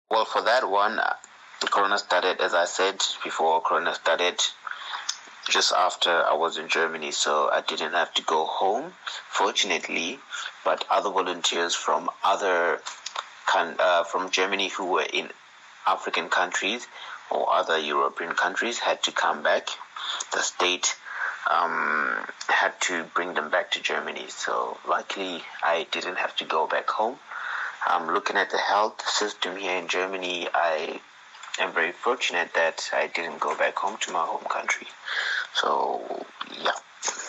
Well, for that one, Corona started, as I said before, Corona started just after I was in Germany, so I didn't have to go home, fortunately. But other volunteers from from Germany who were in African countries or other European countries had to come back. The state had to bring them back to Germany. So luckily, I didn't have to go back home. Looking at the health system here in Germany, I am very fortunate that I didn't go back home to my home country. So, yeah.